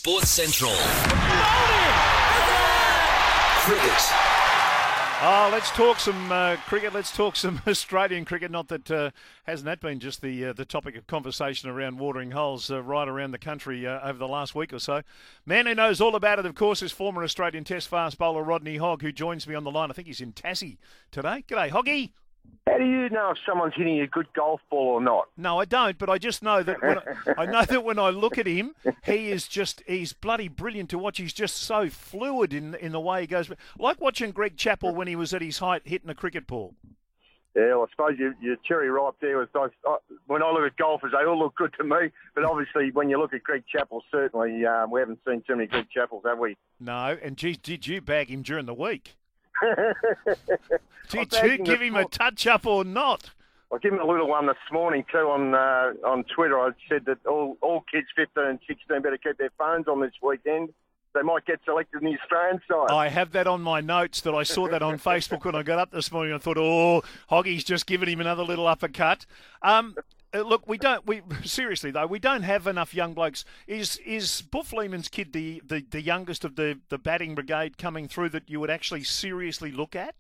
Sports Central. Cricket. Let's talk some cricket. Let's talk some Australian cricket. Not that hasn't that been just the topic of conversation around watering holes right around the country over the last week or so. Man who knows all about it, of course, is former Australian Test fast bowler Rodney Hogg, who joins me on the line. I think he's in Tassie today. G'day, Hoggy. How do you know if someone's hitting a good golf ball or not? No, I don't, but I just know that when I look at him, he's bloody brilliant to watch. He's just so fluid in the way he goes. Like watching Greg Chappell when he was at his height hitting a cricket ball. Yeah, well, I suppose your cherry ripe there was when I look at golfers, they all look good to me. But obviously, when you look at Greg Chappell, certainly we haven't seen too many Greg Chappells, have we? No, and geez, did you bag him during the week? Did you give him a touch-up or not? I gave him a little one this morning too on Twitter. I said that all kids 15 and 16 better keep their phones on this weekend. They might get selected in the Australian side. I have that on my notes that I saw that on Facebook when I got up this morning. I thought, oh, Hoggy's just given him another little uppercut. Look, seriously though, we don't have enough young blokes. Is Buff Lehman's kid the youngest of the batting brigade coming through that you would actually seriously look at?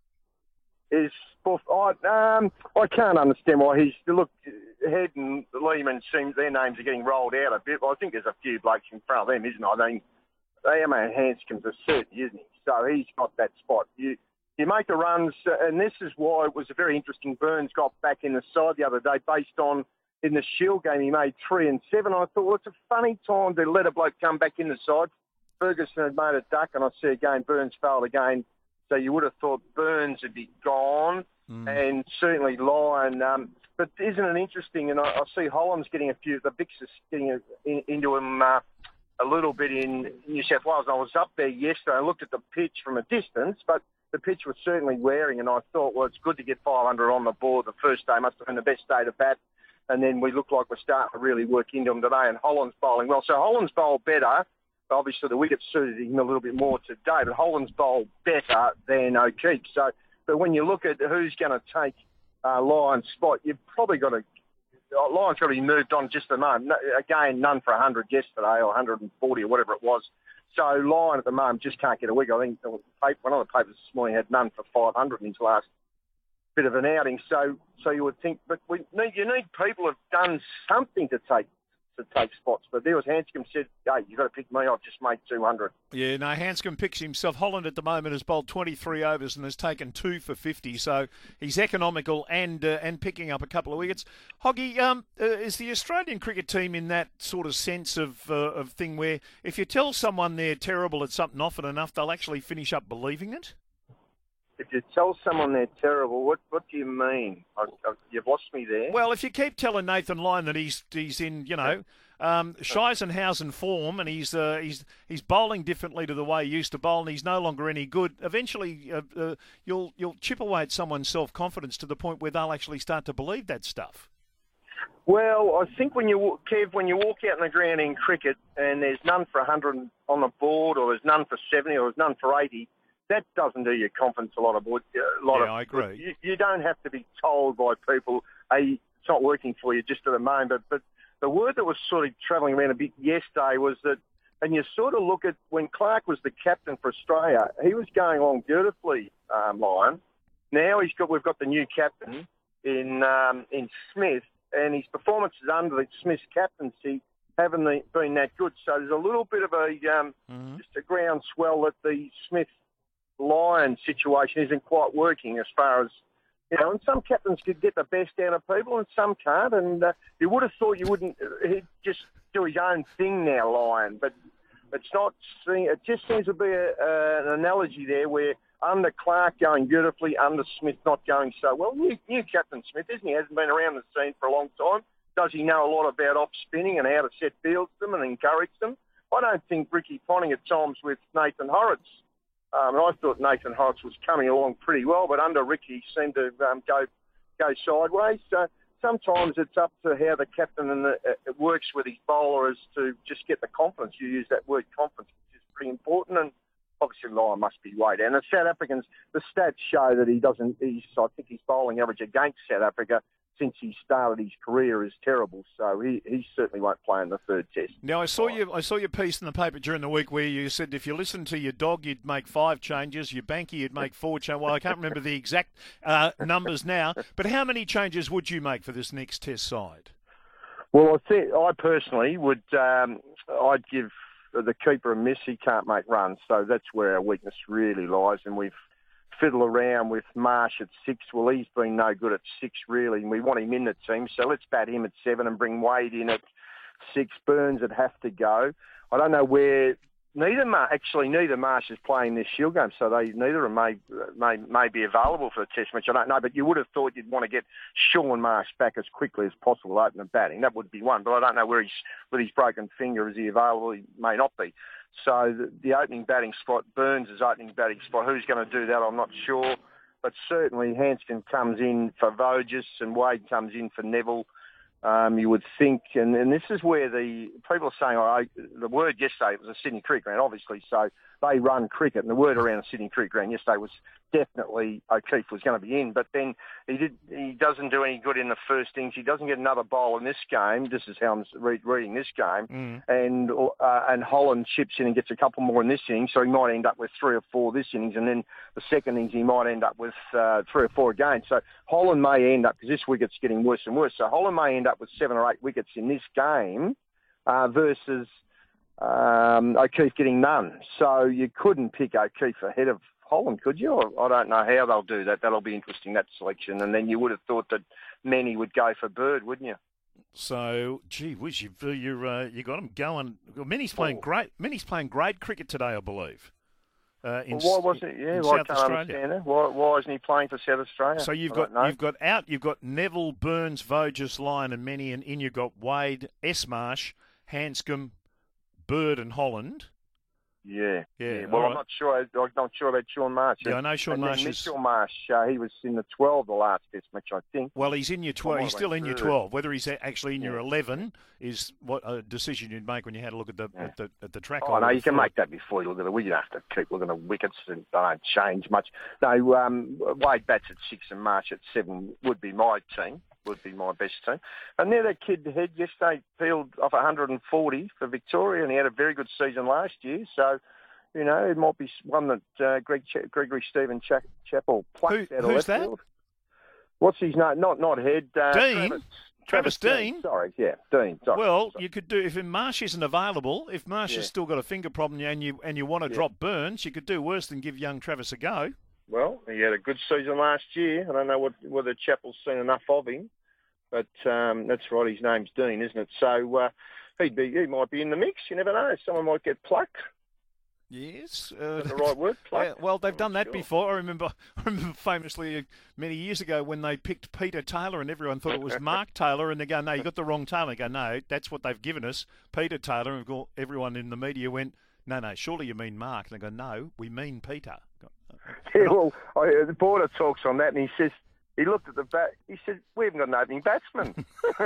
Is Buff? I can't understand why he's Head and Lehman seems their names are getting rolled out a bit. Well, I think there's a few blokes in front of them, isn't there? I mean, Hanscom's a certainty, isn't he? So he's got that spot. You make the runs, and this is why it was a very interesting. Burns got back in the side the other day based on in the Shield game he made 3 and 7. I thought, well, it's a funny time to let a bloke come back in the side. Ferguson had made a duck, and I see again Burns failed again. So you would have thought Burns would be gone, and certainly Lyon. But isn't it interesting? And I see Holland's getting a few. The Vicks is getting into him a little bit in New South Wales. I was up there yesterday. I looked at the pitch from a distance, but the pitch was certainly wearing, and I thought, well, it's good to get 500 on the board. The first day must have been the best day to bat, and then we look like we're starting to really work into them today, and Holland's bowling well. So Holland's bowled better. Obviously, the wicket suited him a little bit more today, but Holland's bowled better than O'Keefe. So, but when you look at who's going to take Lyon's spot, you've probably got to... Lyon's got to be moved on just a moment. Again, none for 100 yesterday, or 140 or whatever it was. So Lyon at the moment just can't get a wicket. I think one of the papers this morning had none for 500 in his last bit of an outing. So you would think, but you need people who've done something to take spots. But there was Hanscom said, hey, you've got to pick me, I've just made 200. Yeah, no, Hanscom picks himself. Holland at the moment has bowled 23 overs and has taken 2 for 50, so he's economical and picking up a couple of wickets. Hoggy, is the Australian cricket team in that sort of sense of thing where if you tell someone they're terrible at something often enough, they'll actually finish up believing it? If you tell someone they're terrible, what do you mean? You've lost me there. Well, if you keep telling Nathan Lyon that he's in, Scheissenhausen form and he's bowling differently to the way he used to bowl and he's no longer any good, eventually you'll chip away at someone's self-confidence to the point where they'll actually start to believe that stuff. Well, I think when you walk out in the ground in cricket and there's none for 100 on the board or there's none for 70 or there's none for 80, that doesn't do your confidence a lot of. I agree. You don't have to be told by people, hey, it's not working for you just at the moment. But the word that was sort of travelling around a bit yesterday was that, and you sort of look at when Clark was the captain for Australia, he was going along beautifully, Lyon. Now we've got the new captain in Smith, and his performances under Smith's captaincy haven't been that good. So there's a little bit of just a groundswell that the Smith Lyon situation isn't quite working as far as, and some captains could get the best out of people and some can't, and you would have thought he'd just do his own thing now, Lyon, but it's not, it just seems to be an analogy there where under Clark going beautifully, under Smith not going so well. New Captain Smith, isn't he? Hasn't been around the scene for a long time. Does he know a lot about off-spinning and how to set fields them and encourage them? I don't think Ricky Ponting at times with Nathan Horrocks. I thought Nathan Horrocks was coming along pretty well, but under Ricky he seemed to go sideways. So sometimes it's up to how the captain it works with his bowler as to just get the confidence. You use that word confidence, which is pretty important, and obviously Lyon must be way down. The South Africans, the stats show that I think his bowling average against South Africa since he started his career is terrible. So he certainly won't play in the third test. Now, I saw your piece in the paper during the week where you said if you listened to your dog, you'd make 5 changes. Your banky, you'd make 4 changes. Well, I can't remember the exact numbers now, but how many changes would you make for this next test side? Well, I personally would. I'd give the keeper a miss. He can't make runs, so that's where our weakness really lies. And we've fiddled around with Marsh at 6. Well, he's been no good at 6 really, and we want him in the team. So let's bat him at 7 and bring Wade in at 6. Burns would have to go. I don't know where. Neither Marsh is playing this Shield game, so neither of them may be available for the test match. I don't know, but you would have thought you'd want to get Shaun Marsh back as quickly as possible, open and batting. That would be one, but I don't know where with his broken finger. Is he available? He may not be. So the opening batting spot, Burns' opening batting spot. Who's going to do that? I'm not sure, but certainly Hanscom comes in for Voges and Wade comes in for Neville. You would think, and this is where the people are saying, the word yesterday was a Sydney Cricket Ground, obviously, so they run cricket, and the word around the Sydney Cricket Ground yesterday was definitely O'Keefe was going to be in, but then he doesn't do any good in the first innings. He doesn't get another bowl in this game. This is how I'm reading this game, and Holland chips in and gets a couple more in this inning, so he might end up with 3 or 4 this innings, and then the second innings he might end up with 3 or 4 again. So Holland may end up, because this wicket's getting worse and worse, so Holland may end up with 7 or 8 wickets in this game versus O'Keefe getting none. So you couldn't pick O'Keefe ahead of Holland, could you? I don't know how they'll do that. That'll be interesting, that selection. And then you would have thought that Manny would go for Bird, wouldn't you? So, gee whiz, you got him going. Well, Manny's playing great. Manny's playing great cricket today, I believe. Why wasn't it? Yeah, South I can't understand that. Why isn't he playing for South Australia? So you've got Neville, Burns, Voges, Lyon, and Manny, and in you've got Wade, S. Marsh, Hanscom, Bird, and Holland. Yeah. Well, right. I'm not sure about Shaun Marsh. Yeah, I know Shaun Marsh. Mitchell Marsh, he was in the 12 the last test match, I think. Well, he's in your 12. He's still in your 12. Whether he's actually in your 11 is what a decision you'd make when you had a look at the track. Oh no, you can make that before you look at it. We don't have to keep looking at wickets, and they don't change much. No, Wade bats at 6 and Marsh at 7 would be my team. Would be my best team. And there that kid Head yesterday peeled off 140 for Victoria, and he had a very good season last year. So, you know, it might be one that Gregory Stephen Chappell plucked out of left field. What's his name? Not Head. Dean. Travis Dean. Sorry, yeah, Dean. Sorry. Well, you could do, if Marsh isn't available, if Marsh has still got a finger problem and you want to drop Burns, you could do worse than give young Travis a go. Well, he had a good season last year. I don't know whether Chappell's seen enough of him, but that's right. His name's Dean, isn't it? So he might be in the mix. You never know. Someone might get plucked. Yes, is that the right word? Plucked? Well, they've done that before. I remember famously many years ago when they picked Peter Taylor, and everyone thought it was Mark Taylor, and they go, "No, you got the wrong Taylor." They go, "No, that's what they've given us, Peter Taylor." And everyone in the media went, "No, surely you mean Mark." And they go, "No, we mean Peter." Yeah, well, the Border talks on that, and he says, he looked at the bat, he said, "We haven't got an opening batsman."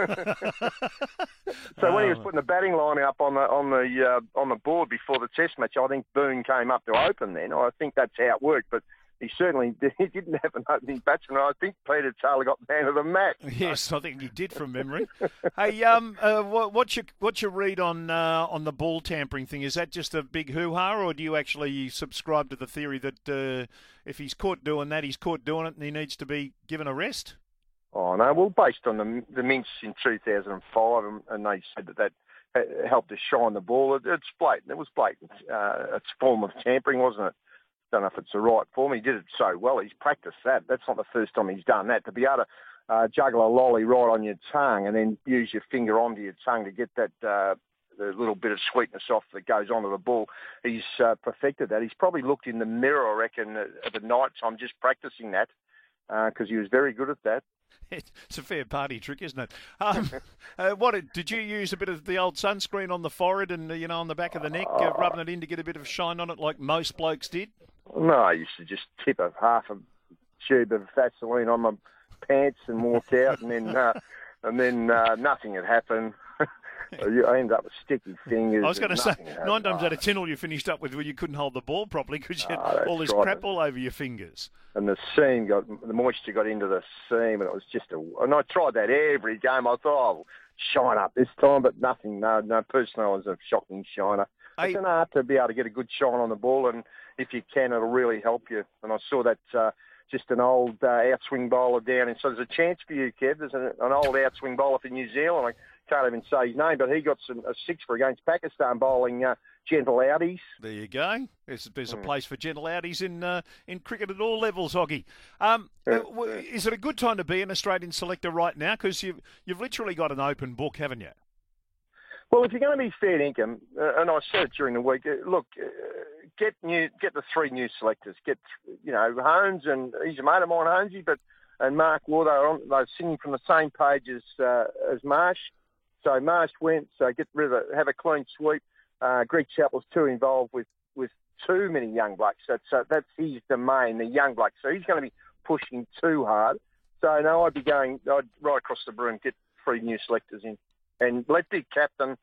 So when he was putting the batting line up on the board before the test match, I think Boone came up to open then. I think that's how it worked, but he didn't have an opening batsman. I think Peter Taylor got man of the match. Yes, I think he did from memory. Hey, what's your read on the ball tampering thing? Is that just a big hoo-ha, or do you actually subscribe to the theory that if he's caught doing that, he's caught doing it and he needs to be given a rest? Oh, no. Well, based on the mints in 2005, and they said that helped to shine the ball, it's blatant. It was blatant. It's a form of tampering, wasn't it? Don't know if it's the right form. He did it so well. He's practiced that. That's not the first time he's done that. To be able to juggle a lolly right on your tongue and then use your finger onto your tongue to get that the little bit of sweetness off that goes onto the ball, he's perfected that. He's probably looked in the mirror, I reckon, at the night time just practicing that because he was very good at that. It's a fair party trick, isn't it? Did you use a bit of the old sunscreen on the forehead and on the back of the neck, rubbing it in to get a bit of shine on it, like most blokes did? No, I used to just tip half a tube of Vaseline on my pants and walk out, and then nothing had happened. I ended up with sticky fingers. I was going to say, nothing 9 times out of 10, all you finished up with where you couldn't hold the ball properly because you had all this right. crap all over your fingers. And the moisture got into the seam, and it was just and I tried that every game. I thought, oh, shine up this time, but nothing. No, personally, I was a shocking shiner. It's an art to be able to get a good shine on the ball, and if you can, it'll really help you. And I saw that just an old outswing bowler down, and so there's a chance for you, Kev. There's an old outswing bowler for New Zealand. I can't even say his name, but he got a six-for against Pakistan bowling gentle outies. There you go. There's a place for gentle outies in cricket at all levels, Hoggy. Is it a good time to be an Australian selector right now? Because you've literally got an open book, haven't you? Well, if you're going to be fair income, and I said it during the week, get the 3 new selectors. Get Holmes, and he's a mate of mine, Holmesy, and Mark Waugh. They're singing from the same page as Marsh. So Marsh went. So get rid of it. Have a clean sweep. Greg Chappell's too involved with too many young blokes. That's his domain, the young blokes. So he's going to be pushing too hard. So no, I'd right across the broom, get 3 new selectors in. And let the captain,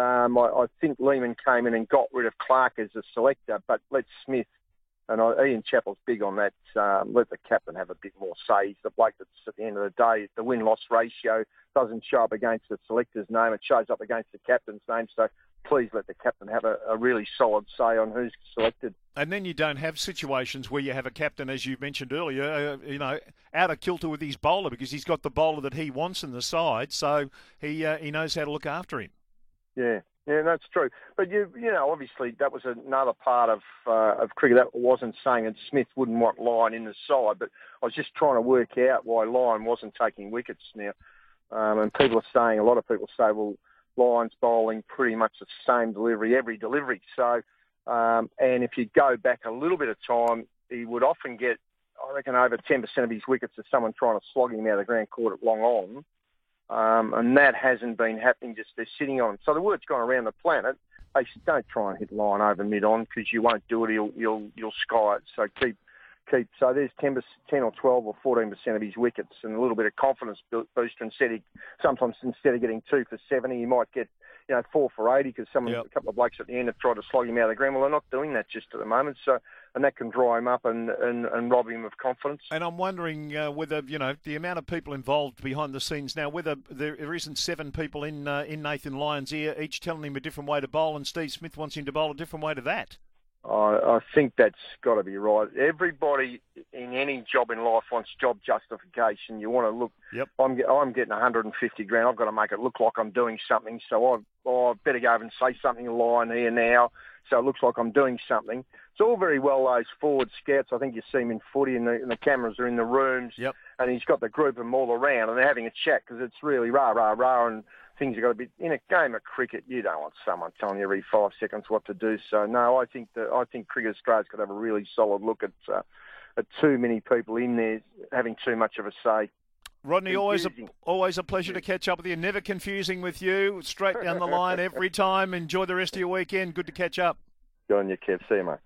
I think Lehman came in and got rid of Clark as a selector, but let Smith, and Ian Chappell's big on that, let the captain have a bit more say. He's the bloke that's, at the end of the day, the win-loss ratio doesn't show up against the selector's name, it shows up against the captain's name. So please let the captain have a really solid say on who's selected. And then you don't have situations where you have a captain, as you mentioned earlier, out of kilter with his bowler because he's got the bowler that he wants in the side, so he knows how to look after him. Yeah, that's true. But obviously that was another part of cricket. That wasn't saying that Smith wouldn't want Lyon in the side, but I was just trying to work out why Lyon wasn't taking wickets now. And a lot of people say, well, Lyon's bowling pretty much the same delivery every delivery. So, and if you go back a little bit of time, he would often get, I reckon, over 10% of his wickets as someone trying to slog him out of the ground court at long on. And that hasn't been happening, just they're sitting on him. So the word's gone around the planet, hey, don't try and hit Lyon over mid-on because you won't do it, you'll sky it. So keep. So there's 10 or 12 or 14% of his wickets and a little bit of confidence booster. Sometimes instead of getting 2 for 70, he might get 4 for 80 because a couple of blokes at the end have tried to slog him out of the ground. Well, they're not doing that just at the moment. So, and that can dry him up and rob him of confidence. And I'm wondering whether the amount of people involved behind the scenes now, whether there isn't 7 people in Nathan Lyon's ear, each telling him a different way to bowl, and Steve Smith wants him to bowl a different way to that. I think that's got to be right. Everybody in any job in life wants job justification. You want to look. Yep. I'm getting 150 grand. I've got to make it look like I'm doing something. So I better go over and say something to Lyon here now. So it looks like I'm doing something. It's all very well those forward scouts. I think you see him in footy, and the cameras are in the rooms. Yep. And he's got the group of them all around, and they're having a chat because it's really rah rah rah and. Things have got to be in a game of cricket. You don't want someone telling you every 5 seconds what to do. So no, I think Cricket Australia's got to have a really solid look at too many people in there having too much of a say. Rodney, always a pleasure to catch up with you. Never confusing with you. Straight down the line every time. Enjoy the rest of your weekend. Good to catch up. Good on you, Kev. See you, mate.